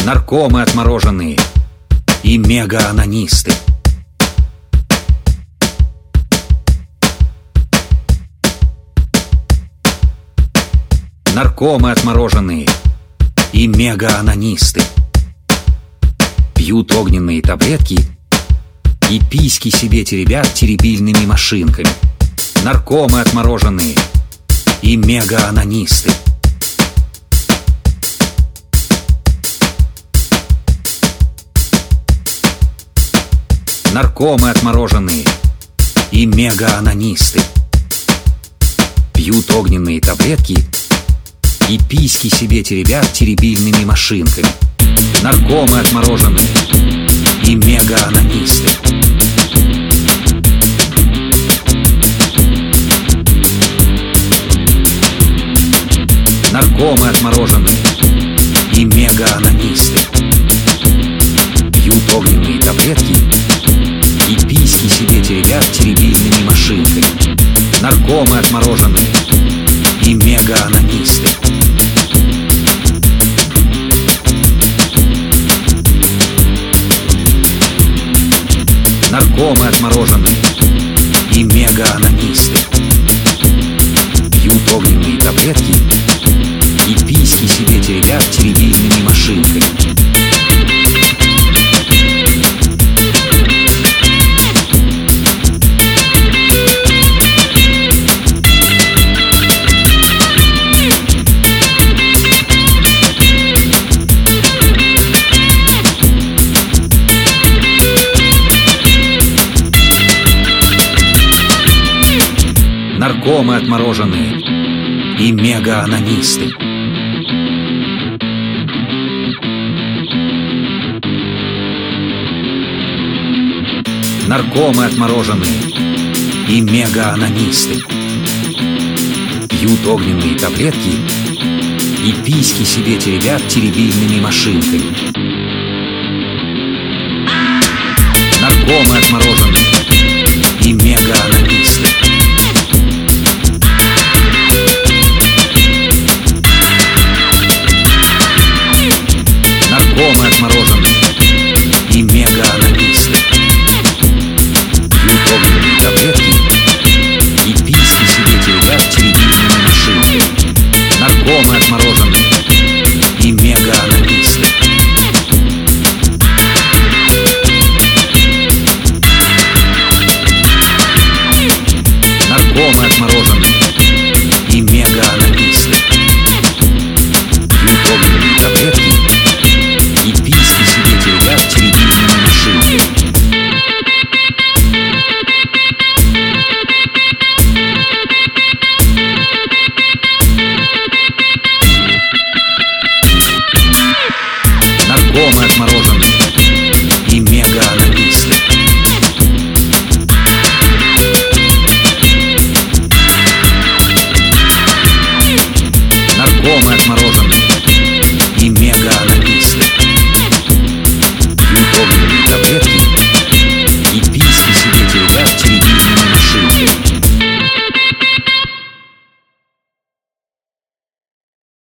наркомы отмороженные и мега-анонисты. Наркомы отмороженные и мега-анонисты пьют огненные таблетки и письки себе теребят теребильными машинками. Наркомы отмороженные и мега-анонисты. Наркомы отмороженные и мега-анонисты пьют огненные таблетки и письки себе теребят теребильными машинками. Наркомы отмороженные и мега-анонисты. Наркомы отмороженные и мега-анонисты пьют огненные таблетки и письки себе теребят теребильными машинками. Наркомы отмороженные и мега-анонисты. Наркомы отмороженные и мега-анонисты пьют огненные таблетки и письки себе теребят теребильными машинками. Наркомы отмороженные и мега-анонисты. Наркомы отмороженные и мега-анонисты пьют огненные таблетки и письки себе теребят теребильными машинками. Наркомы отмороженные и мега-анонисты. Наркомы отмороженные и мега-анонисты пьют огненные таблетки и письки себе теребят теребильными машинками. Наркомы отмороженные и мега-анонисты. Наркомы отмороженные и мега-анонисты пьют огненные таблетки и письки себе теребят теребильными машинками. Наркомы отмороженные